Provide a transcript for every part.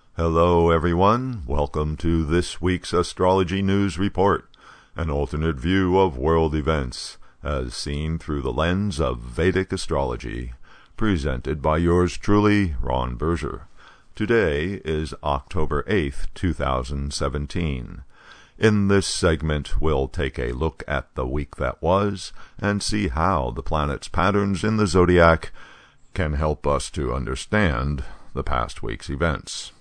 Hello everyone, welcome to this week's Astrology News Report, an alternate view of world events as seen through the lens of Vedic astrology, presented by yours truly, Ron Berger. Today is October 8th, 2017. In this segment, we'll take a look at the week that was and see how the planets' patterns in the zodiac can help us to understand the past week's events.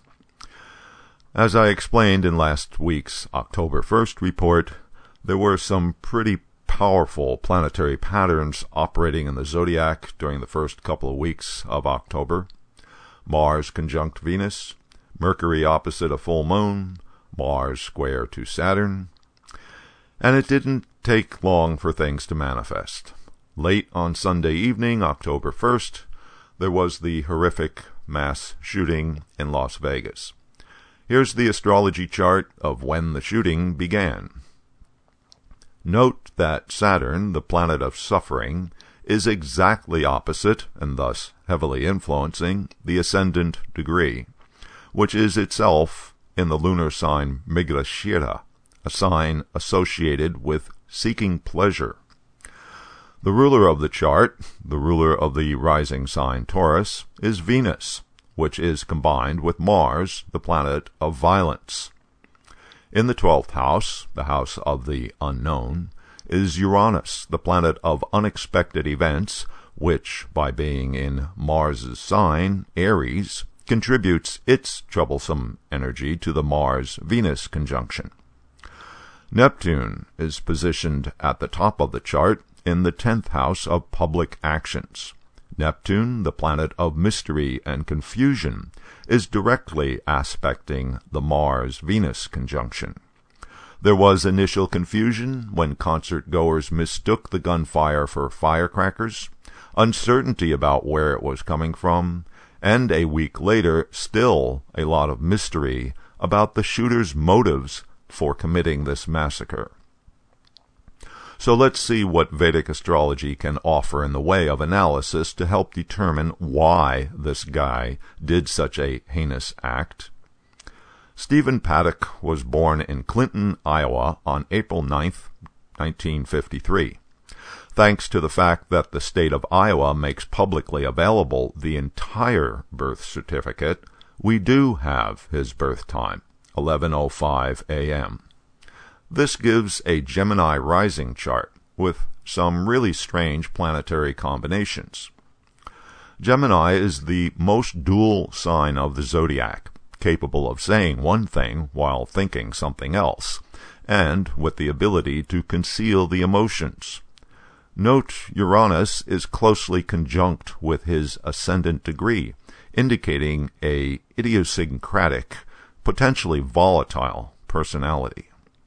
As I explained in last week's October 1st report, there were some pretty powerful planetary patterns operating in the zodiac during the first couple of weeks of October. Mars conjunct Venus, Mercury opposite a full moon, Mars square to Saturn, and it didn't take long for things to manifest. Late on Sunday evening, October 1st, there was the horrific mass shooting in Las Vegas. Here's the astrology chart of when the shooting began. Note that Saturn, the planet of suffering, is exactly opposite, and thus heavily influencing, the ascendant degree, which is itself in the lunar sign Mrigashira, a sign associated with seeking pleasure. The ruler of the chart, the ruler of the rising sign Taurus, is Venus, which is combined with Mars, the planet of violence. In the 12th house, the house of the unknown, is Uranus, the planet of unexpected events, which, by being in Mars's sign, Aries, contributes its troublesome energy to the Mars-Venus conjunction. Neptune is positioned at the top of the chart in the 10th house of public actions. Neptune, the planet of mystery and confusion, is directly aspecting the Mars-Venus conjunction. There was initial confusion when concert-goers mistook the gunfire for firecrackers, uncertainty about where it was coming from, and a week later, still a lot of mystery about the shooter's motives for committing this massacre. So let's see what Vedic astrology can offer in the way of analysis to help determine why this guy did such a heinous act. Stephen Paddock was born in Clinton, Iowa on April 9th, 1953. Thanks to the fact that the state of Iowa makes publicly available the entire birth certificate, we do have his birth time, 11:05 a.m. This gives a Gemini rising chart with some really strange planetary combinations. Gemini is the most dual sign of the zodiac, capable of saying one thing while thinking something else, and with the ability to conceal the emotions. Note Uranus is closely conjunct with his ascendant degree, indicating a idiosyncratic, potentially volatile personality.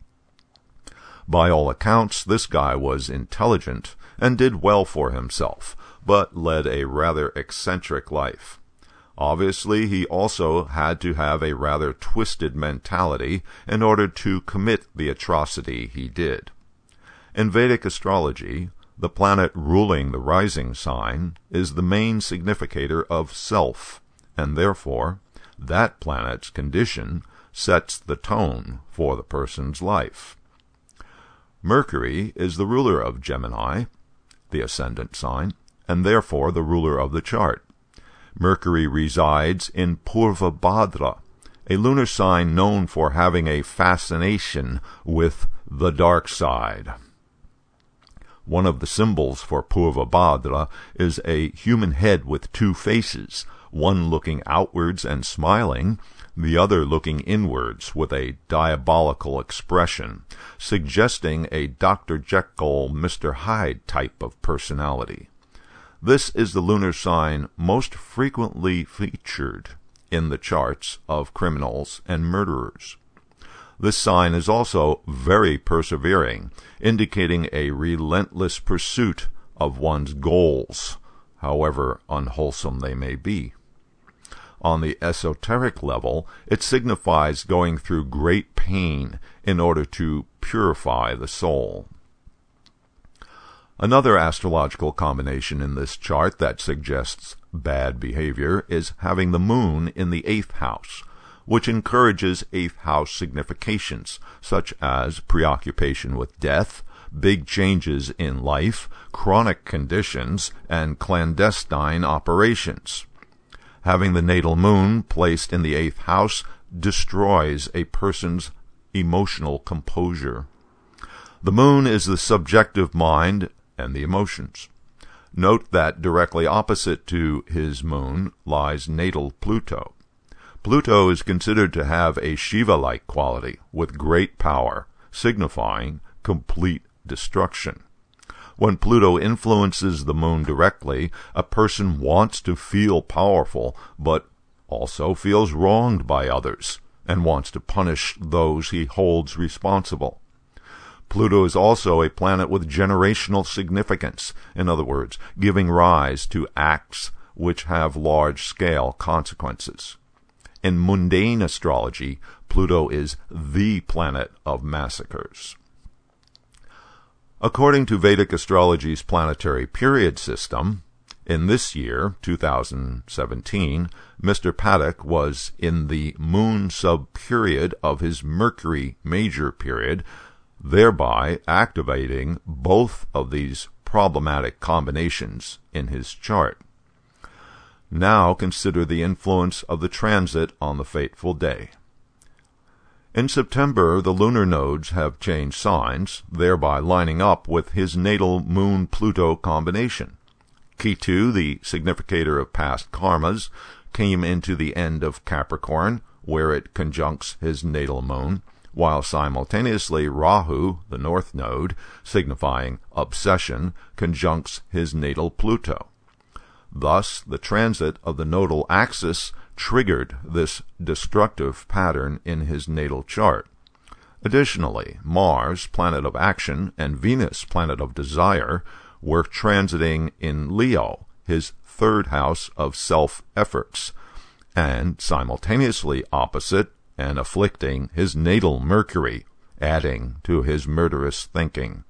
By all accounts, this guy was intelligent and did well for himself, but led a rather eccentric life. Obviously, he also had to have a rather twisted mentality in order to commit the atrocity he did. In Vedic astrology, the planet ruling the rising sign is the main significator of self, and therefore, that planet's condition sets the tone for the person's life. Mercury is the ruler of Gemini, the ascendant sign, and therefore the ruler of the chart. Mercury resides in Purvabhadra, a lunar sign known for having a fascination with the dark side. One of the symbols for Purvabhadra is a human head with two faces, one looking outwards and smiling, the other looking inwards with a diabolical expression, suggesting a Dr. Jekyll, Mr. Hyde type of personality. This is the lunar sign most frequently featured in the charts of criminals and murderers. This sign is also very persevering, indicating a relentless pursuit of one's goals, however unwholesome they may be. On the esoteric level, it signifies going through great pain in order to purify the soul. Another astrological combination in this chart that suggests bad behavior is having the moon in the 8th house, which encourages 8th house significations, such as preoccupation with death, big changes in life, chronic conditions, and clandestine operations. Having the natal moon placed in the 8th house destroys a person's emotional composure. The moon is the subjective mind and the emotions. Note that directly opposite to his moon lies natal Pluto. Pluto is considered to have a Shiva-like quality with great power, signifying complete destruction. When Pluto influences the moon directly, a person wants to feel powerful, but also feels wronged by others, and wants to punish those he holds responsible. Pluto is also a planet with generational significance, in other words, giving rise to acts which have large-scale consequences. In mundane astrology, Pluto is the planet of massacres. According to Vedic astrology's planetary period system, in this year, 2017, Mr. Pathak was in the moon sub-period of his Mercury major period, thereby activating both of these problematic combinations in his chart. Now consider the influence of the transit on the fateful day. In September, the lunar nodes have changed signs, thereby lining up with his natal Moon-Pluto combination. Ketu, the significator of past karmas, came into the end of Capricorn, where it conjuncts his natal moon, while simultaneously Rahu, the north node, signifying obsession, conjuncts his natal Pluto. Thus, the transit of the nodal axis triggered this destructive pattern in his natal chart. Additionally, Mars, planet of action, and Venus, planet of desire, were transiting in Leo, his third house of self-efforts, and simultaneously opposite and afflicting his natal Mercury, adding to his murderous thinking.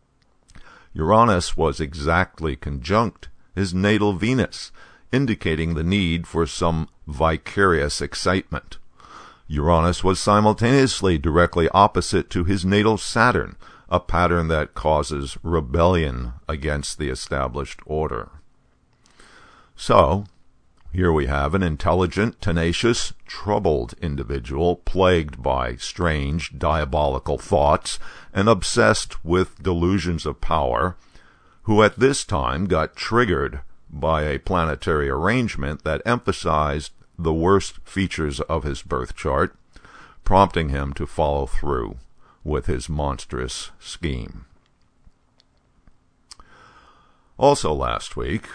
Uranus was exactly conjunct his natal Venus, indicating the need for some vicarious excitement. Uranus was simultaneously directly opposite to his natal Saturn, a pattern that causes rebellion against the established order. So, here we have an intelligent, tenacious, troubled individual plagued by strange, diabolical thoughts and obsessed with delusions of power, who at this time got triggered by a planetary arrangement that emphasized the worst features of his birth chart, prompting him to follow through with his monstrous scheme. Also last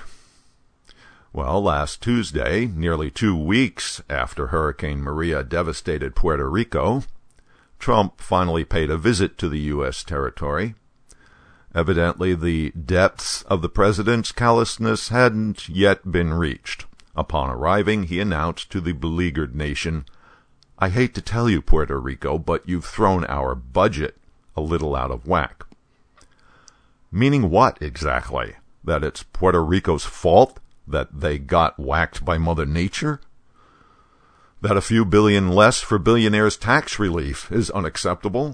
Tuesday, nearly 2 weeks after Hurricane Maria devastated Puerto Rico, Trump finally paid a visit to the U.S. territory. Evidently, the depths of the president's callousness hadn't yet been reached. Upon arriving, he announced to the beleaguered nation, "I hate to tell you, Puerto Rico, but you've thrown our budget a little out of whack." Meaning what exactly? That it's Puerto Rico's fault that they got whacked by Mother Nature? That a few billion less for billionaires' tax relief is unacceptable?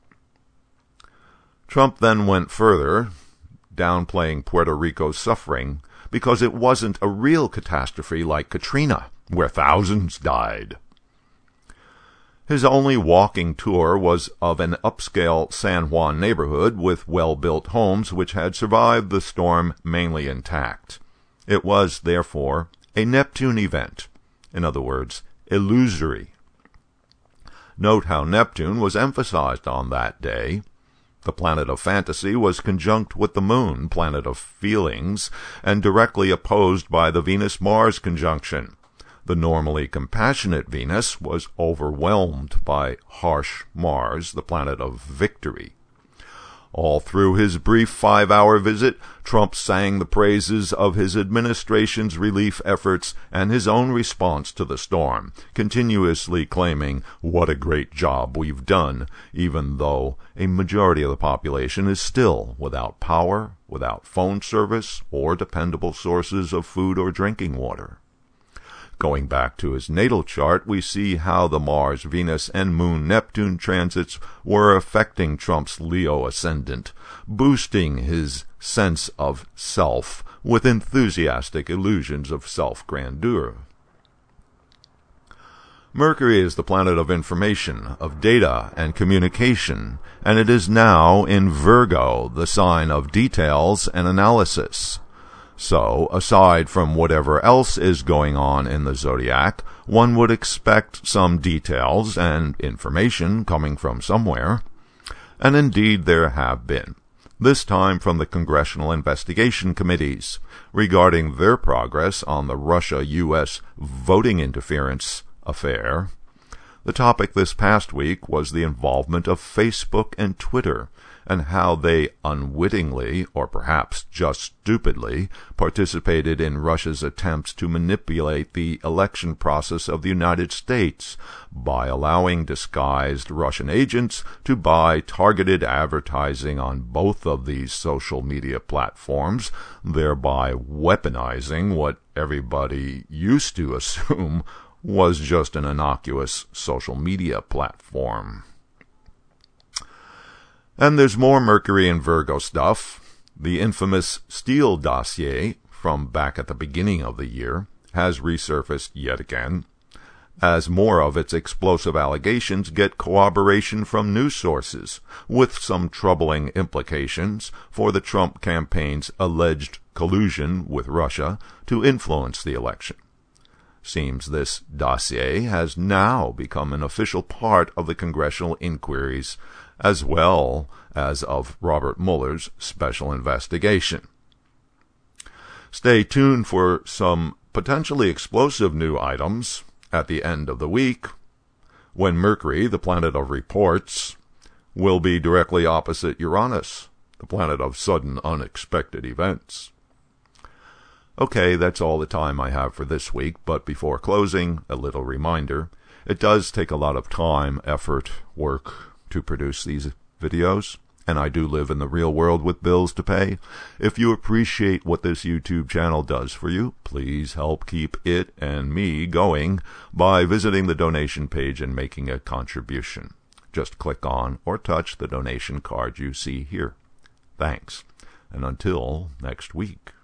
Trump then went further, downplaying Puerto Rico's suffering because it wasn't a real catastrophe like Katrina, where thousands died. His only walking tour was of an upscale San Juan neighborhood with well-built homes which had survived the storm mainly intact. It was, therefore, a Neptune event, in other words, illusory. Note how Neptune was emphasized on that day. The planet of fantasy was conjunct with the moon, planet of feelings, and directly opposed by the Venus-Mars conjunction. The normally compassionate Venus was overwhelmed by harsh Mars, the planet of victory. All through his brief 5-hour visit, Trump sang the praises of his administration's relief efforts and his own response to the storm, continuously claiming what a great job we've done, even though a majority of the population is still without power, without phone service, or dependable sources of food or drinking water. Going back to his natal chart, we see how the Mars, Venus, and Moon, Neptune transits were affecting Trump's Leo ascendant, boosting his sense of self with enthusiastic illusions of self-grandeur. Mercury is the planet of information, of data and communication, and it is now in Virgo, the sign of details and analysis. So, aside from whatever else is going on in the zodiac, one would expect some details and information coming from somewhere. And indeed there have been, this time from the Congressional Investigation Committees, regarding their progress on the Russia-U.S. voting interference affair. The topic this past week was the involvement of Facebook and Twitter, and how they unwittingly, or perhaps just stupidly, participated in Russia's attempts to manipulate the election process of the United States by allowing disguised Russian agents to buy targeted advertising on both of these social media platforms, thereby weaponizing what everybody used to assume was just an innocuous social media platform. And there's more Mercury and Virgo stuff. The infamous Steele dossier from back at the beginning of the year has resurfaced yet again, as more of its explosive allegations get corroboration from news sources, with some troubling implications for the Trump campaign's alleged collusion with Russia to influence the election. Seems this dossier has now become an official part of the congressional inquiries, as well as of Robert Mueller's special investigation. Stay tuned for some potentially explosive new items at the end of the week, when Mercury, the planet of reports, will be directly opposite Uranus, the planet of sudden unexpected events. Okay, that's all the time I have for this week, but before closing, a little reminder. It does take a lot of time, effort, work to produce these videos, and I do live in the real world with bills to pay. If you appreciate what this YouTube channel does for you, please help keep it and me going by visiting the donation page and making a contribution. Just click on or touch the donation card you see here. Thanks, and until next week.